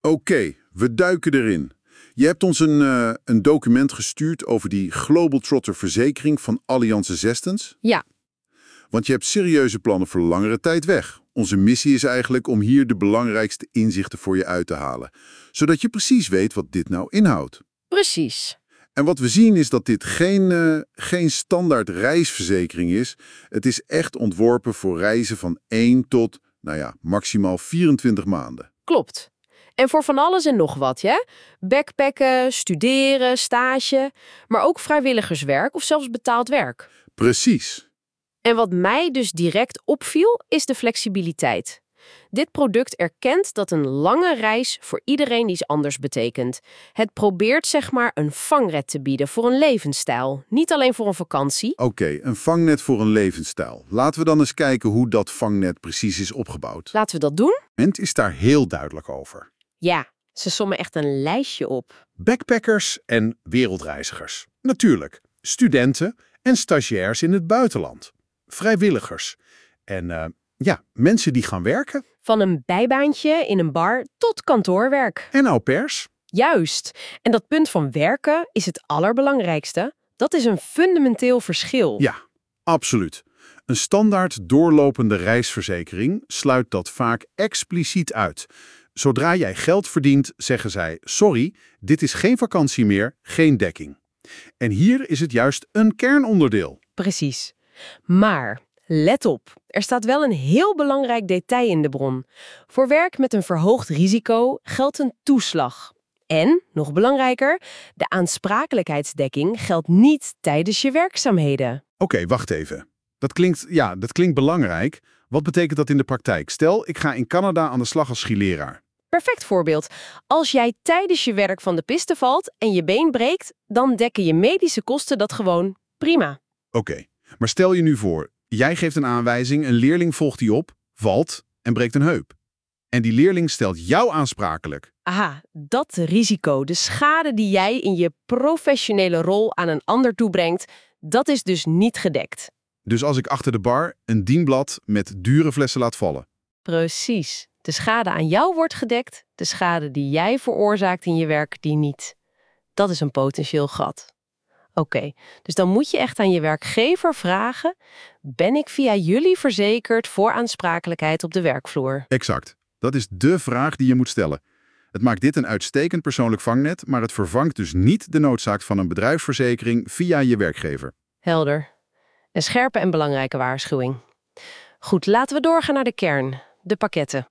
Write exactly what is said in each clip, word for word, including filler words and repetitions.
Oké, we duiken erin. Je hebt ons een, eh, een document gestuurd over die Global Trotter verzekering van Allianz Assistance. Ja, Want je hebt serieuze plannen voor langere tijd weg. Onze missie is eigenlijk om hier de belangrijkste inzichten voor je uit te halen. Zodat je precies weet wat dit nou inhoudt. precies. En wat we zien is dat dit geen, eh, geen standaard reisverzekering is. Het is echt ontworpen voor reizen van één tot, nou ja, maximaal vierentwintig maanden. Klopt. En voor van alles en nog wat, ja? Backpacken, studeren, stage, maar ook vrijwilligerswerk of zelfs betaald werk. Precies. En wat mij dus direct opviel, is de flexibiliteit. Dit product erkent dat een lange reis voor iedereen iets anders betekent. Het probeert zeg maar een vangnet te bieden voor een levensstijl, niet alleen voor een vakantie. Oké, een vangnet voor een levensstijl. Laten we dan eens kijken hoe dat vangnet precies is opgebouwd. Laten we dat doen? Ment is daar heel duidelijk over. Ja, ze sommen echt een lijstje op. Backpackers en wereldreizigers. Natuurlijk, studenten en stagiairs in het buitenland. Vrijwilligers. En eh, ja, mensen die gaan werken. Van een bijbaantje in een bar tot kantoorwerk. En au pairs. Juist. En dat punt van werken is het allerbelangrijkste. Dat is een fundamenteel verschil. Ja, absoluut. Een standaard doorlopende reisverzekering sluit dat vaak expliciet uit. Zodra jij geld verdient, zeggen zij: sorry, dit is geen vakantie meer, geen dekking. En hier is het juist een kernonderdeel. Precies. Maar let op, er staat wel een heel belangrijk detail in de bron. Voor werk met een verhoogd risico geldt een toeslag. En, nog belangrijker, de aansprakelijkheidsdekking geldt niet tijdens je werkzaamheden. Oké, wacht even. Dat klinkt, ja, dat klinkt belangrijk. Wat betekent dat in de praktijk? Stel, ik ga in Canada aan de slag als skileraar. Perfect voorbeeld. Als jij tijdens je werk van de piste valt en je been breekt, dan dekken je medische kosten dat gewoon prima. Oké, maar stel je nu voor, jij geeft een aanwijzing, een leerling volgt die op, valt en breekt een heup. En die leerling stelt jou aansprakelijk. Aha, dat risico, de schade die jij in je professionele rol aan een ander toebrengt, dat is dus niet gedekt. Dus als ik achter de bar een dienblad met dure flessen laat vallen. Precies. De schade aan jou wordt gedekt, de schade die jij veroorzaakt in je werk, die niet. Dat is een potentieel gat. Oké, dus dan moet je echt aan je werkgever vragen: ben ik via jullie verzekerd voor aansprakelijkheid op de werkvloer? Exact. Dat is dé vraag die je moet stellen. Het maakt dit een uitstekend persoonlijk vangnet, maar het vervangt dus niet de noodzaak van een bedrijfsverzekering via je werkgever. Helder. Een scherpe en belangrijke waarschuwing. Goed, laten we doorgaan naar de kern, de pakketten.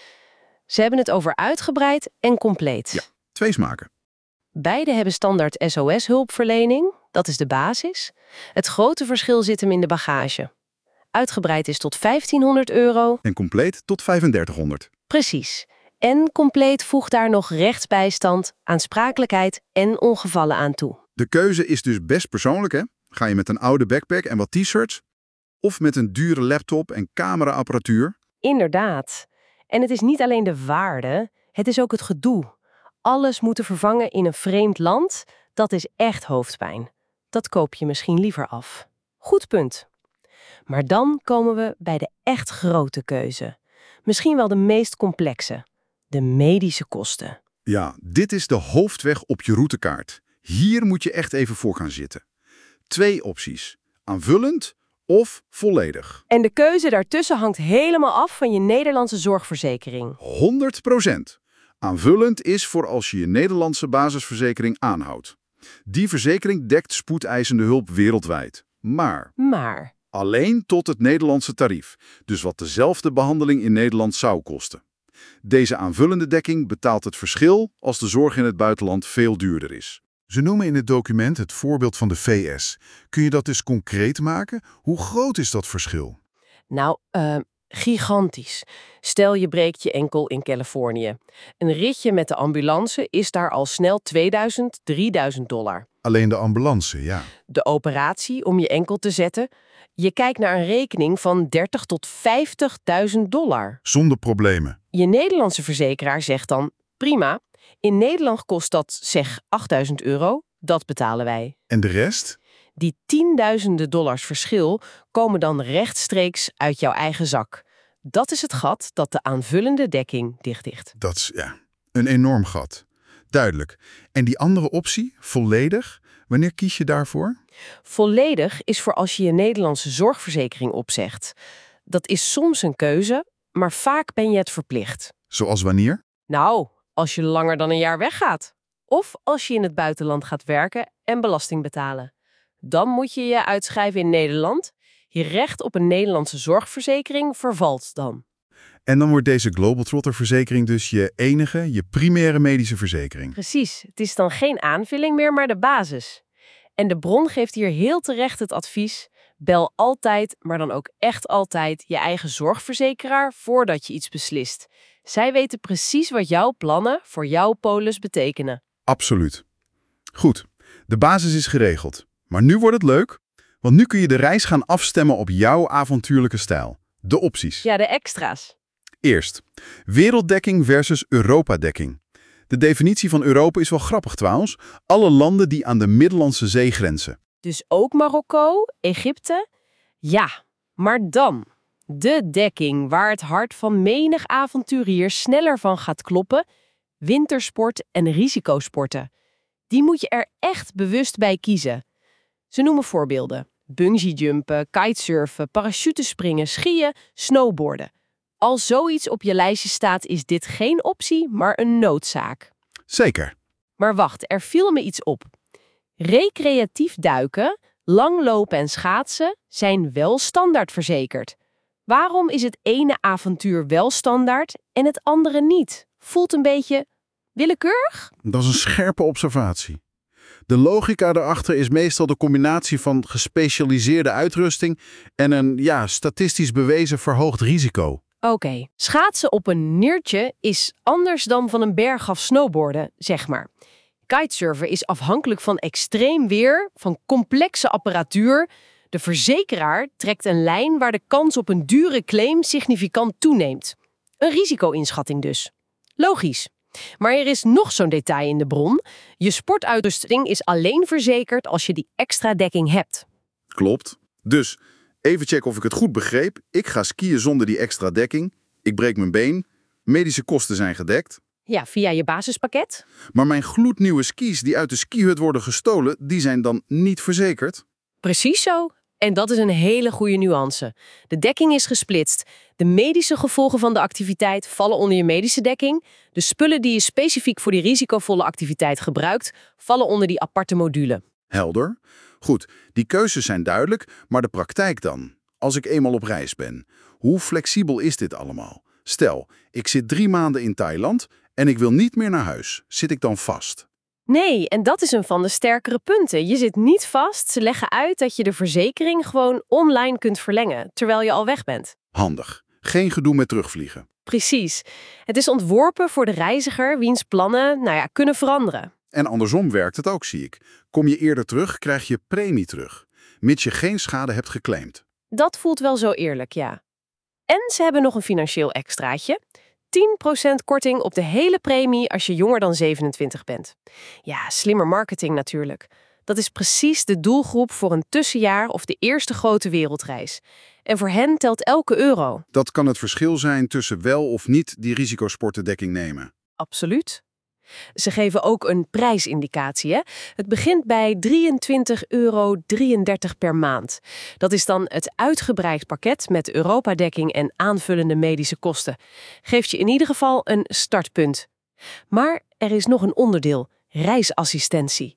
Ze hebben het over uitgebreid en compleet. Ja, twee smaken. Beide hebben standaard S O S-hulpverlening, dat is de basis. Het grote verschil zit hem in de bagage. Uitgebreid is tot vijftienhonderd euro. En compleet tot vijfendertighonderd. Precies. En compleet voegt daar nog rechtsbijstand, aansprakelijkheid en ongevallen aan toe. De keuze is dus best persoonlijk, hè? Ga je met een oude backpack en wat t-shirts? Of met een dure laptop en cameraapparatuur? Inderdaad. En het is niet alleen de waarde, het is ook het gedoe. Alles moeten vervangen in een vreemd land, dat is echt hoofdpijn. Dat koop je misschien liever af. Goed punt. Maar dan komen we bij de echt grote keuze. Misschien wel de meest complexe. De medische kosten. Ja, dit is de hoofdweg op je routekaart. Hier moet je echt even voor gaan zitten. Twee opties. Aanvullend of volledig. En de keuze daartussen hangt helemaal af van je Nederlandse zorgverzekering. honderd procent. Aanvullend is voor als je je Nederlandse basisverzekering aanhoudt. Die verzekering dekt spoedeisende hulp wereldwijd. Maar Maar alleen tot het Nederlandse tarief. Dus wat dezelfde behandeling in Nederland zou kosten. Deze aanvullende dekking betaalt het verschil als de zorg in het buitenland veel duurder is. Ze noemen in het document het voorbeeld van de V S. Kun je dat eens concreet maken? Hoe groot is dat verschil? Nou, uh, gigantisch. Stel je breekt je enkel in Californië. Een ritje met de ambulance is daar al snel tweeduizend, drieduizend dollar. Alleen de ambulance, ja. De operatie om je enkel te zetten, je kijkt naar een rekening van dertig tot vijftigduizend dollar. Zonder problemen. Je Nederlandse verzekeraar zegt dan: prima, in Nederland kost dat zeg achtduizend euro, dat betalen wij. En de rest? Die tienduizenden dollars verschil komen dan rechtstreeks uit jouw eigen zak. Dat is het gat dat de aanvullende dekking dichtdicht. Dat is, ja, Een enorm gat. Duidelijk. En die andere optie, volledig, wanneer kies je daarvoor? Volledig is voor als je je Nederlandse zorgverzekering opzegt. Dat is soms een keuze, maar vaak ben je het verplicht. Zoals wanneer? Nou, als je langer dan een jaar weggaat. Of als je in het buitenland gaat werken en belasting betalen. Dan moet je je uitschrijven in Nederland. Je recht op een Nederlandse zorgverzekering vervalt dan. En dan wordt deze Globetrotter-verzekering dus je enige, je primaire medische verzekering. Precies, het is dan geen aanvulling meer, maar de basis. En de bron geeft hier heel terecht het advies: bel altijd, maar dan ook echt altijd, je eigen zorgverzekeraar voordat je iets beslist. Zij weten precies wat jouw plannen voor jouw polis betekenen. Absoluut. Goed, de basis is geregeld. Maar nu wordt het leuk, want nu kun je de reis gaan afstemmen op jouw avontuurlijke stijl. De opties. Ja, de extra's. Eerst, werelddekking versus Europadekking. De definitie van Europa is wel grappig trouwens. Alle landen die aan de Middellandse Zee grenzen. Dus ook Marokko, Egypte? Ja, maar dan. De dekking waar het hart van menig avonturier sneller van gaat kloppen. Wintersport en risicosporten. Die moet je er echt bewust bij kiezen. Ze noemen voorbeelden: bungeejumpen, kitesurfen, parachutespringen, skiën, snowboarden. Als zoiets op je lijstje staat, is dit geen optie, maar een noodzaak. Zeker. Maar wacht, er viel me iets op. Recreatief duiken, langlopen en schaatsen zijn wel standaard verzekerd. Waarom is het ene avontuur wel standaard en het andere niet? Voelt een beetje willekeurig? Dat is een scherpe observatie. De logica daarachter is meestal de combinatie van gespecialiseerde uitrusting en een, ja, statistisch bewezen verhoogd risico. Oké, okay. Schaatsen op een niertje is anders dan van een bergaf snowboarden, zeg maar. Kitesurfen is afhankelijk van extreem weer, van complexe apparatuur. De verzekeraar trekt een lijn waar de kans op een dure claim significant toeneemt. Een risico-inschatting dus. Logisch. Maar er is nog zo'n detail in de bron. Je sportuitrusting is alleen verzekerd als je die extra dekking hebt. Klopt. Dus, even checken of ik het goed begreep. Ik ga skiën zonder die extra dekking. Ik breek mijn been. Medische kosten zijn gedekt. Ja, via je basispakket. Maar mijn gloednieuwe skis die uit de skihut worden gestolen, die zijn dan niet verzekerd? Precies zo. En dat is een hele goede nuance. De dekking is gesplitst. De medische gevolgen van de activiteit vallen onder je medische dekking. De spullen die je specifiek voor die risicovolle activiteit gebruikt, vallen onder die aparte module. Helder. Goed, die keuzes zijn duidelijk, maar de praktijk dan? Als ik eenmaal op reis ben, hoe flexibel is dit allemaal? Stel, ik zit drie maanden in Thailand en ik wil niet meer naar huis. Zit ik dan vast? Nee, en dat is een van de sterkere punten. Je zit niet vast. Ze leggen uit dat je de verzekering gewoon online kunt verlengen, terwijl je al weg bent. Handig. Geen gedoe met terugvliegen. Precies. Het is ontworpen voor de reiziger wiens plannen, nou ja, kunnen veranderen. En andersom werkt het ook, zie ik. Kom je eerder terug, krijg je premie terug. Mits je geen schade hebt geclaimd. Dat voelt wel zo eerlijk, ja. En ze hebben nog een financieel extraatje. tien procent korting op de hele premie als je jonger dan zevenentwintig bent. Ja, slimmer marketing natuurlijk. Dat is precies de doelgroep voor een tussenjaar of de eerste grote wereldreis. En voor hen telt elke euro. Dat kan het verschil zijn tussen wel of niet die risicosportendekking nemen. Absoluut. Ze geven ook een prijsindicatie. Hè? Het begint bij drieëntwintig euro drieëndertig per maand. Dat is dan het uitgebreid pakket met Europadekking en aanvullende medische kosten. Geeft je in ieder geval een startpunt. Maar er is nog een onderdeel, reisassistentie.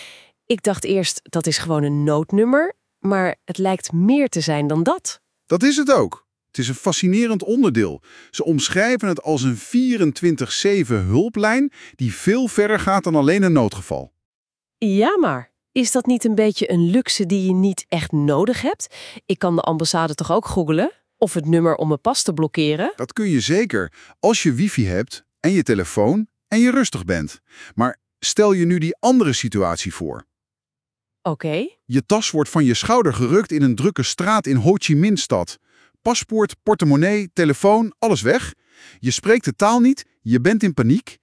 Ik dacht eerst dat is gewoon een noodnummer, maar het lijkt meer te zijn dan dat. Dat is het ook. Het is een fascinerend onderdeel. Ze omschrijven het als een vierentwintig zeven hulplijn die veel verder gaat dan alleen een noodgeval. Ja, maar is dat niet een beetje een luxe die je niet echt nodig hebt? Ik kan de ambassade toch ook googlen? Of het nummer om mijn pas te blokkeren? Dat kun je zeker, als je wifi hebt en je telefoon en je rustig bent. Maar stel je nu die andere situatie voor. Oké. Okay. Je tas wordt van je schouder gerukt in een drukke straat in Ho Chi Minh-stad. Paspoort, portemonnee, telefoon, alles weg. Je spreekt de taal niet, je bent in paniek.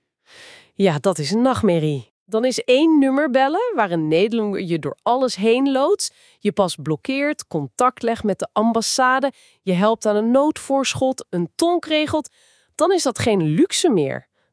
Ja, dat is een nachtmerrie. Dan is één nummer bellen waar een Nederlander je door alles heen loodst. Je pas blokkeert, contact legt met de ambassade. Je helpt aan een noodvoorschot, een tolk regelt. Dan is dat geen luxe meer.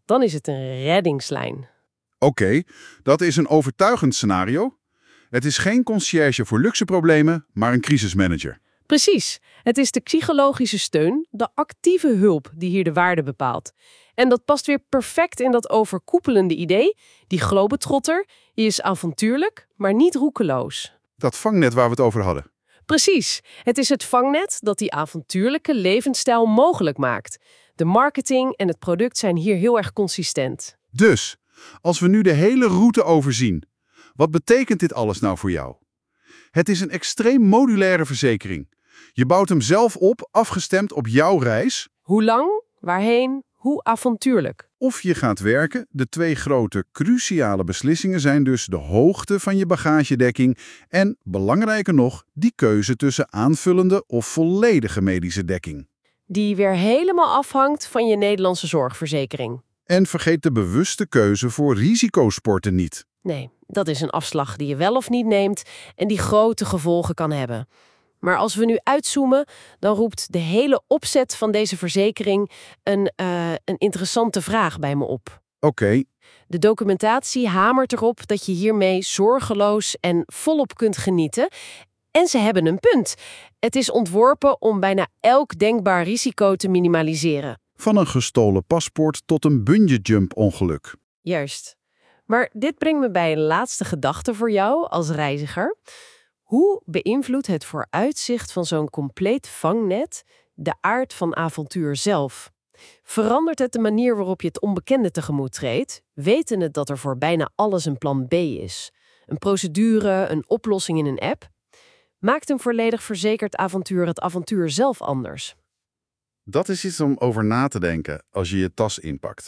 dan is het een reddingslijn. Oké, dat is een overtuigend scenario. Het is geen conciërge voor luxe problemen, maar een crisismanager. Precies. Het is de psychologische steun, de actieve hulp die hier de waarde bepaalt. En dat past weer perfect in dat overkoepelende idee. Die globetrotter, die is avontuurlijk, maar niet roekeloos. Dat vangnet waar we het over hadden. Precies. Het is het vangnet dat die avontuurlijke levensstijl mogelijk maakt. De marketing en het product zijn hier heel erg consistent. Dus, als we nu de hele route overzien, wat betekent dit alles nou voor jou? Het is een extreem modulaire verzekering. Je bouwt hem zelf op, afgestemd op jouw reis. Hoe lang, waarheen, hoe avontuurlijk. Of je gaat werken. De twee grote cruciale beslissingen zijn dus de hoogte van je bagagedekking en, belangrijker nog, die keuze tussen aanvullende of volledige medische dekking. Die weer helemaal afhangt van je Nederlandse zorgverzekering. En vergeet de bewuste keuze voor risicosporten niet. Nee, dat is een afslag die je wel of niet neemt en die grote gevolgen kan hebben. Maar als we nu uitzoomen, dan roept de hele opzet van deze verzekering een, uh, een interessante vraag bij me op. Oké. Okay. De documentatie hamert erop dat je hiermee zorgeloos en volop kunt genieten. En ze hebben een punt. Het is ontworpen om bijna elk denkbaar risico te minimaliseren. Van een gestolen paspoort tot een bungee-jump-ongeluk. Juist. Maar dit brengt me bij een laatste gedachte voor jou als reiziger. Hoe beïnvloedt het vooruitzicht van zo'n compleet vangnet de aard van avontuur zelf? Verandert het de manier waarop je het onbekende tegemoet treedt, wetende dat er voor bijna alles een plan B is? Een procedure, een oplossing in een app? Maakt een volledig verzekerd avontuur het avontuur zelf anders? Dat is iets om over na te denken als je je tas inpakt.